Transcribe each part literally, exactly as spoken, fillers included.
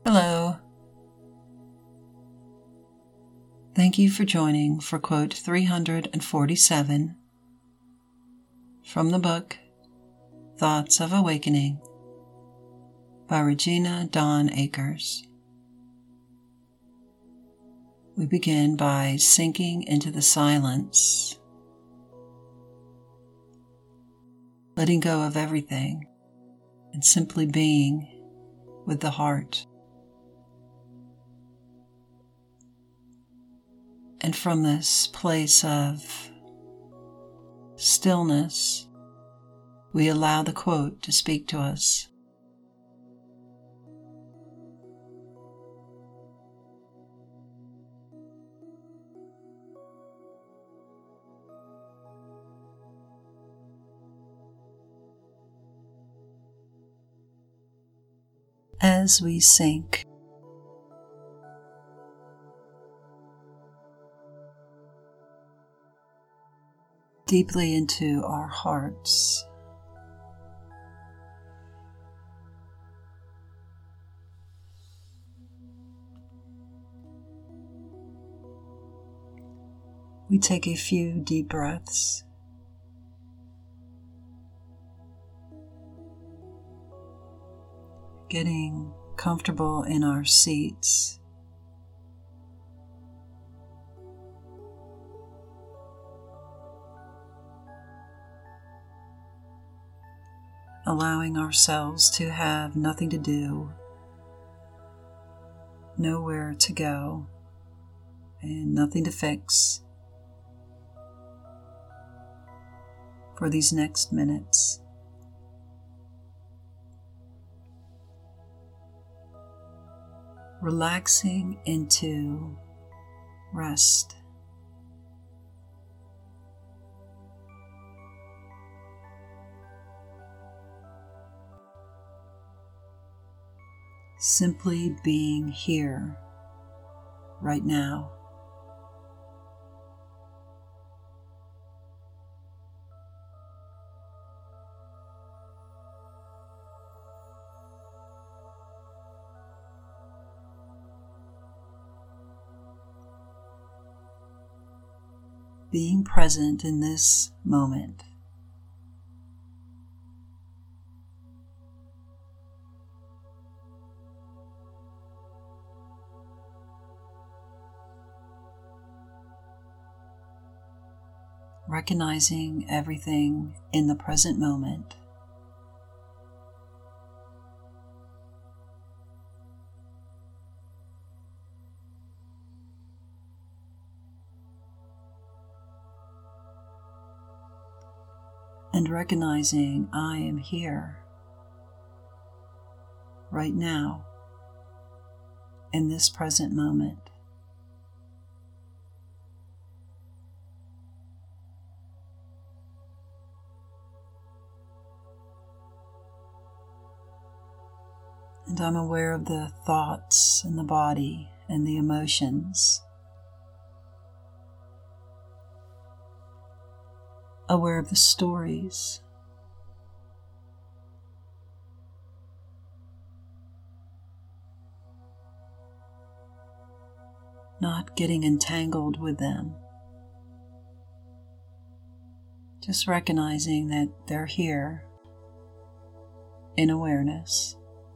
Hello. Thank you for joining for quote three hundred forty-seven from the book Thoughts of Awakening by Regina Dawn Akers. We begin by sinking into the silence, letting go of everything and simply being with the heart. And from this place of stillness, we allow the quote to speak to us. As we sink, deeply into our hearts, we take a few deep breaths, getting comfortable in our seats. Allowing ourselves to have nothing to do, nowhere to go, and nothing to fix for these next minutes. Relaxing into rest. Simply being here, right now. Being present in this moment. Recognizing everything in the present moment. And recognizing I am here, right now, in this present moment. And I'm aware of the thoughts and the body and the emotions. Aware of the stories. Not getting entangled with them. Just recognizing that they're here in awareness.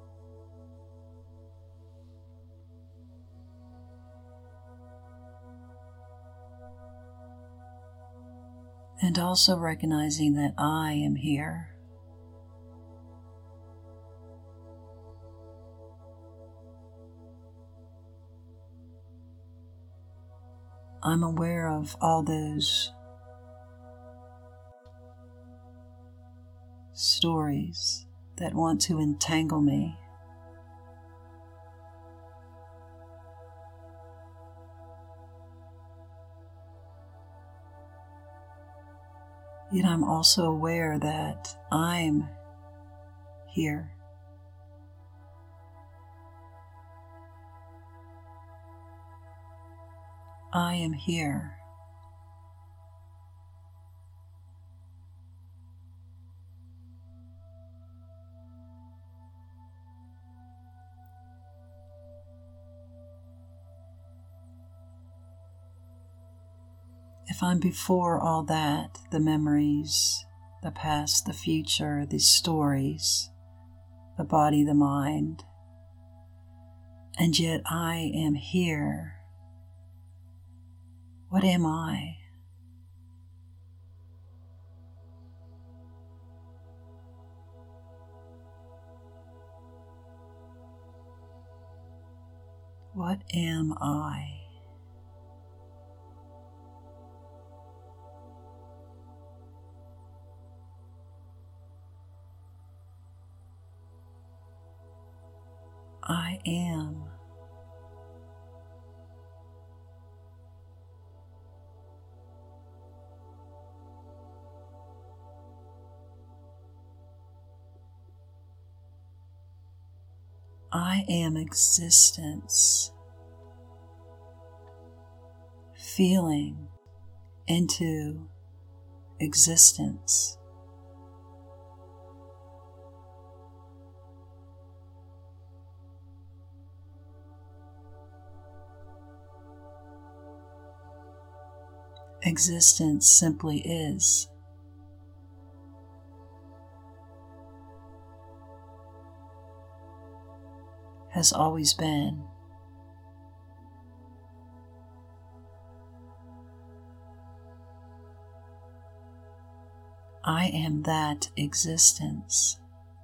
And also recognizing that I am here. I'm aware of all those stories that want to entangle me. Yet I'm also aware that I'm here. I am here. if I'm before all that, the memories, the past, the future, the stories, the body, the mind, and yet I am here, what am I? What am I? I am. I am existence, feeling into existence. Existence simply is. Has always been. I am that existence.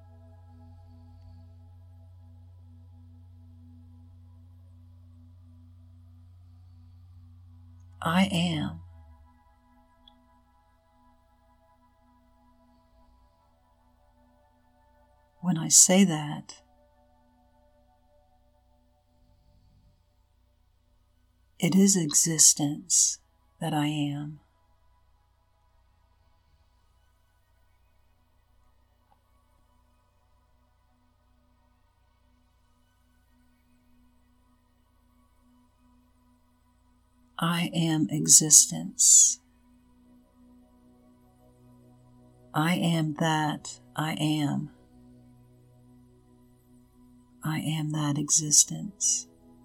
I am. When I say that, it is existence that I am. I am existence. I am that I am. I am that existence.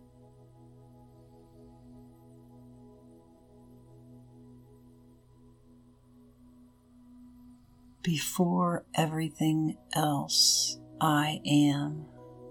Before everything else, I am.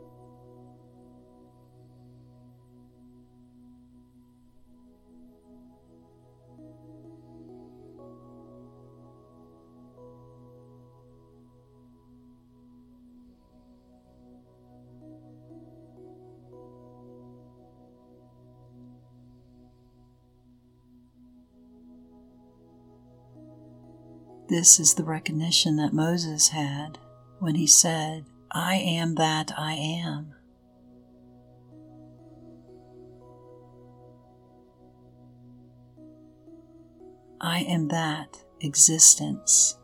This is the recognition that Moses had when he said, I am that I am. I am that existence.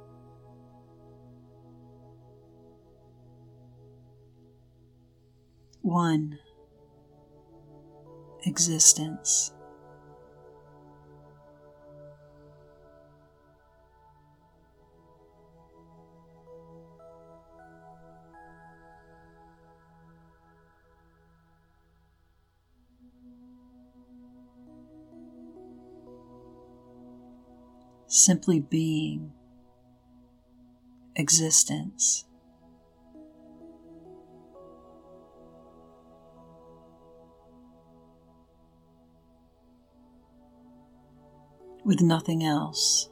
One existence. Simply being, existence. With nothing else.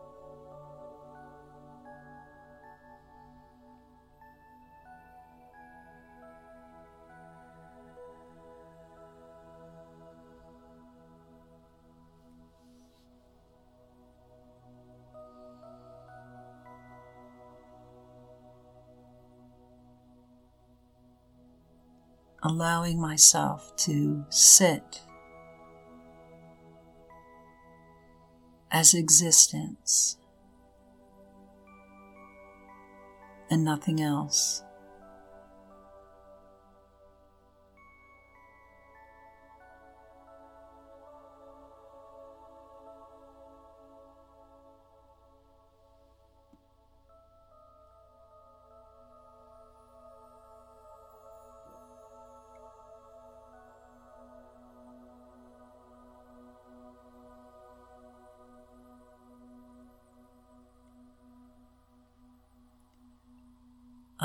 Allowing myself to sit as existence and nothing else.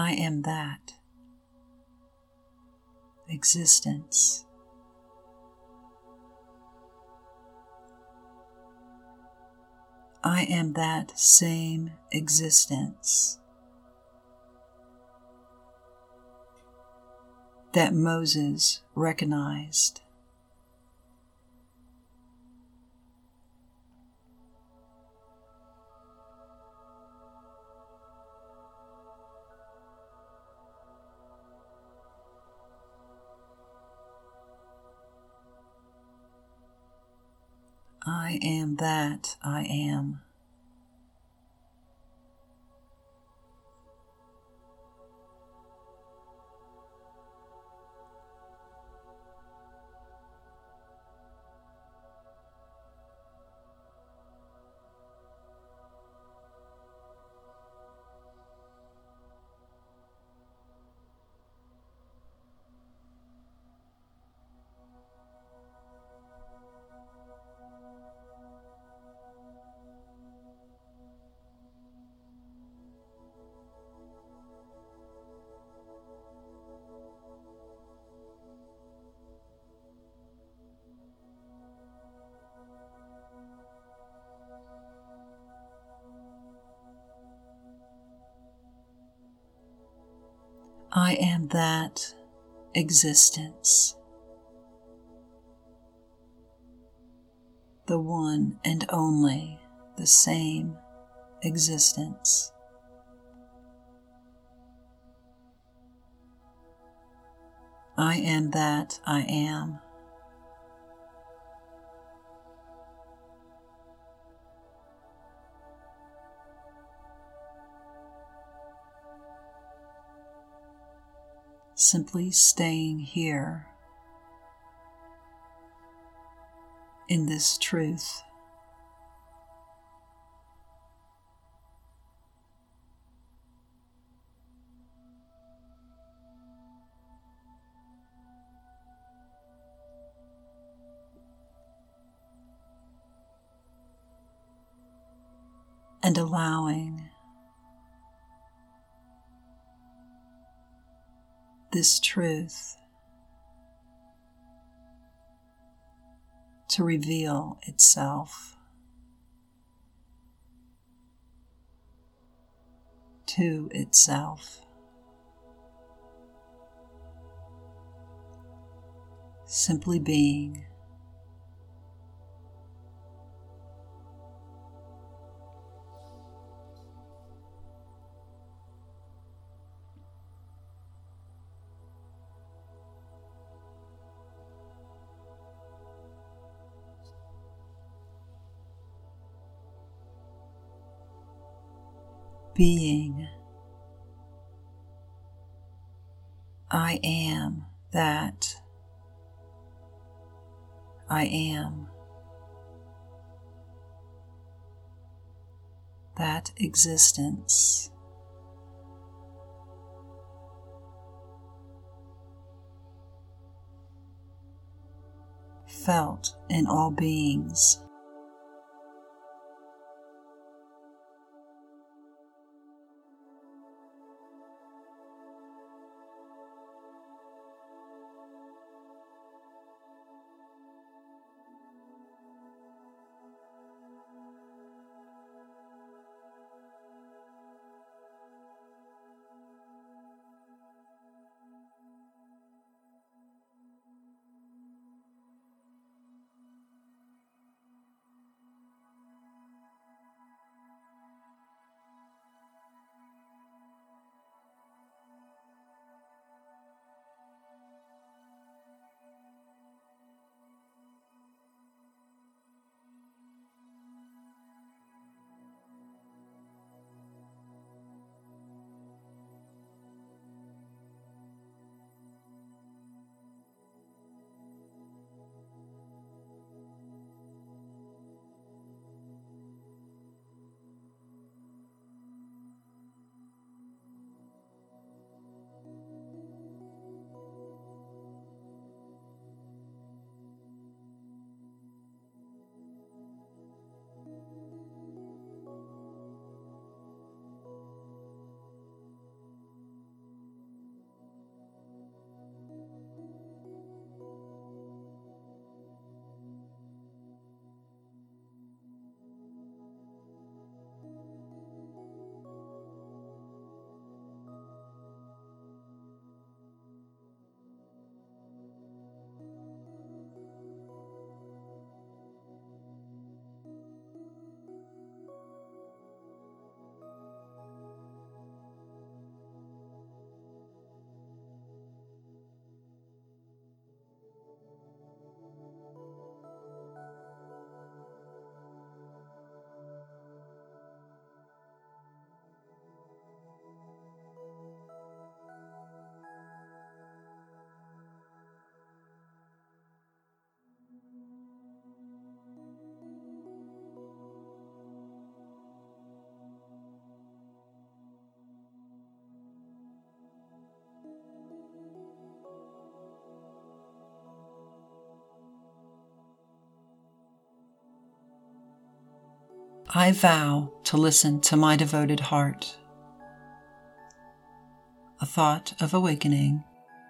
I am that existence. I am that same existence that Moses recognized. I am that I am. I am that existence, the one and only, the same existence. I am that I am. Simply staying here in this truth. And allowing this truth to reveal itself to itself. Simply being. Being. I am that I am. That existence. Felt in all beings. I vow to listen to my devoted heart. A thought of awakening.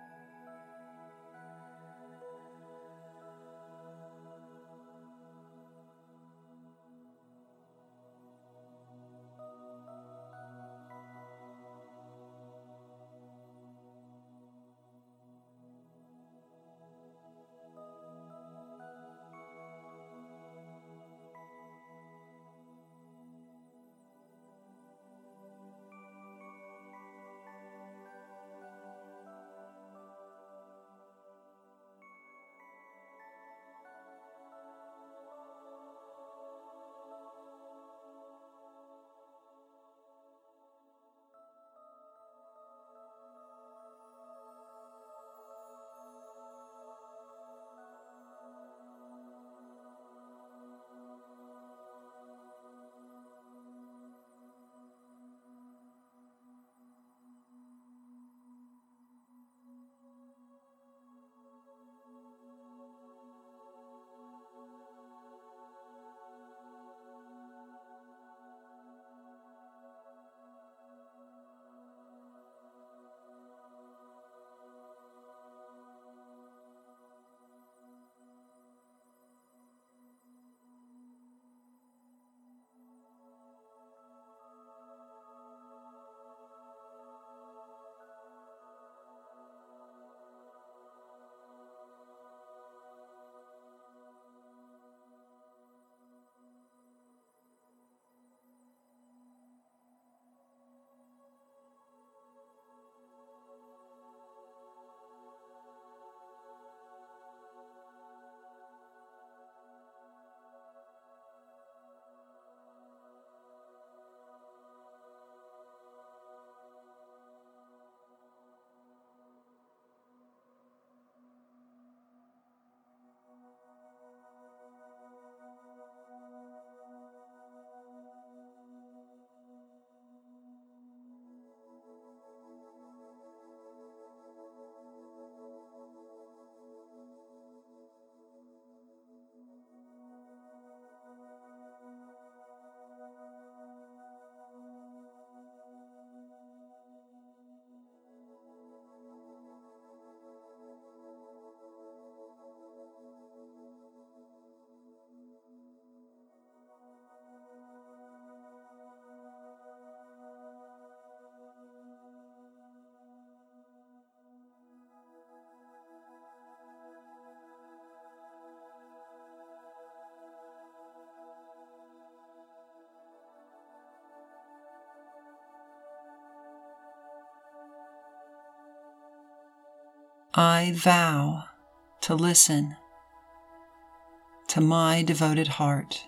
I vow to listen to my devoted heart.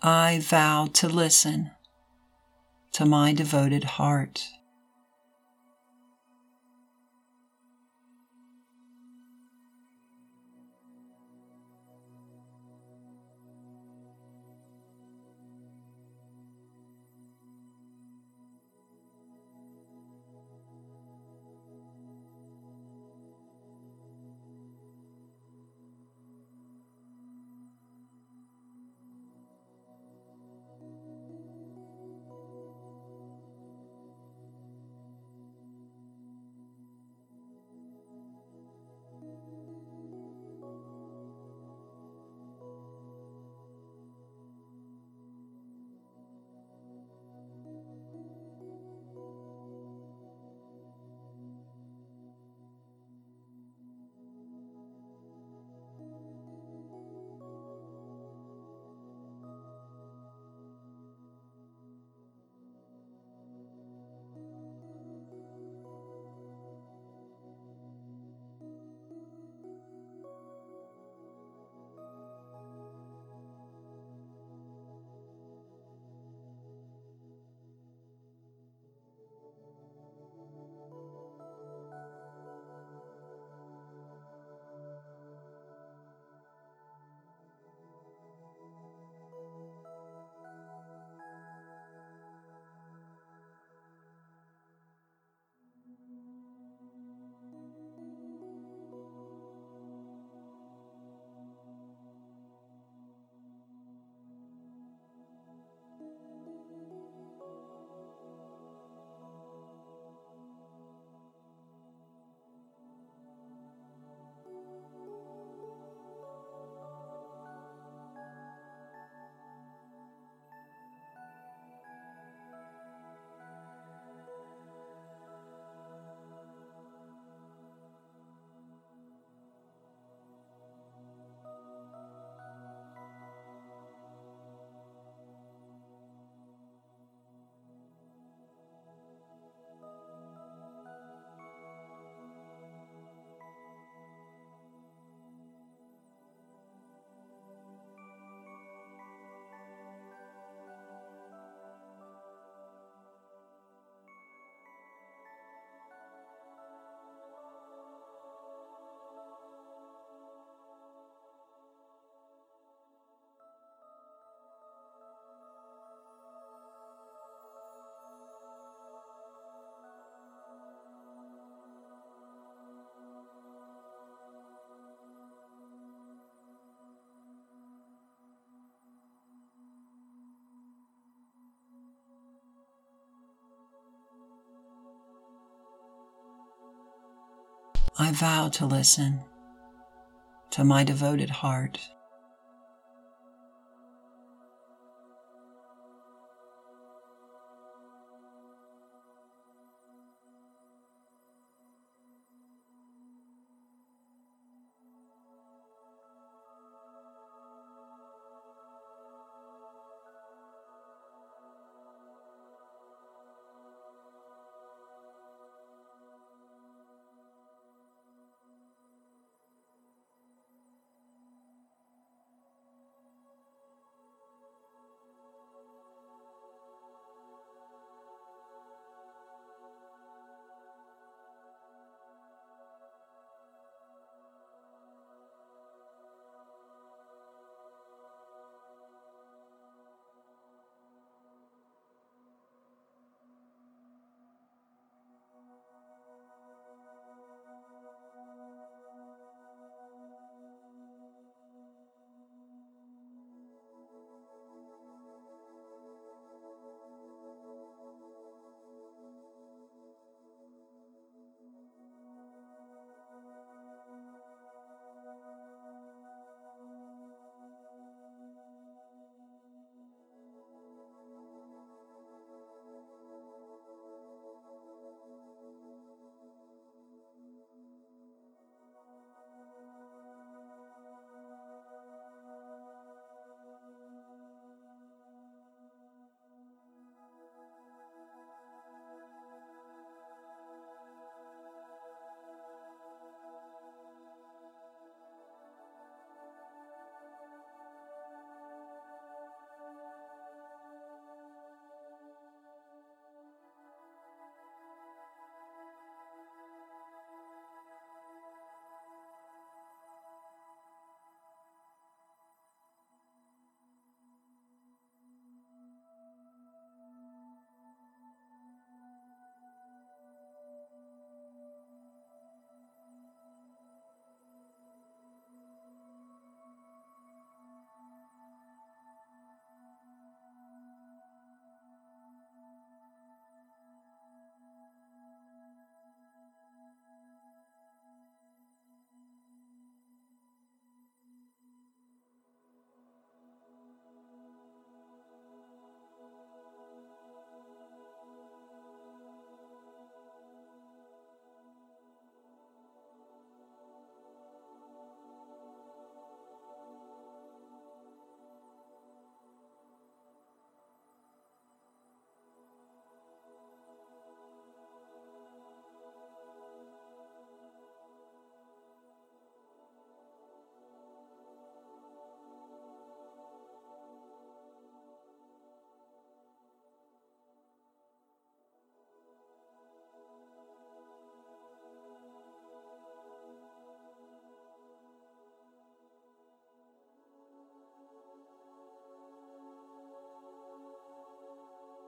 I vow to listen to my devoted heart. I vow to listen to my devoted heart.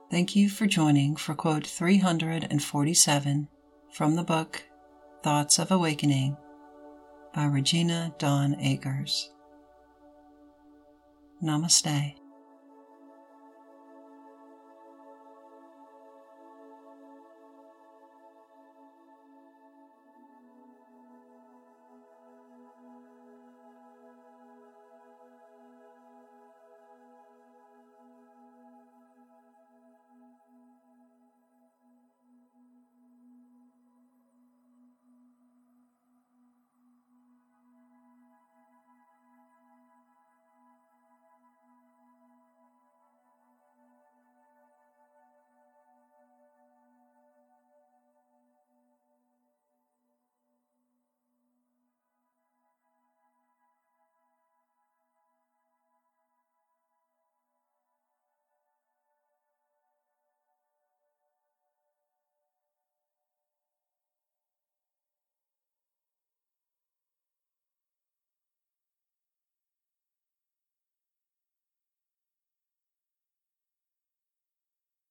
Thank you for joining for quote three hundred forty-seven from the book Thoughts of Awakening by Regina Dawn Akers. Namaste.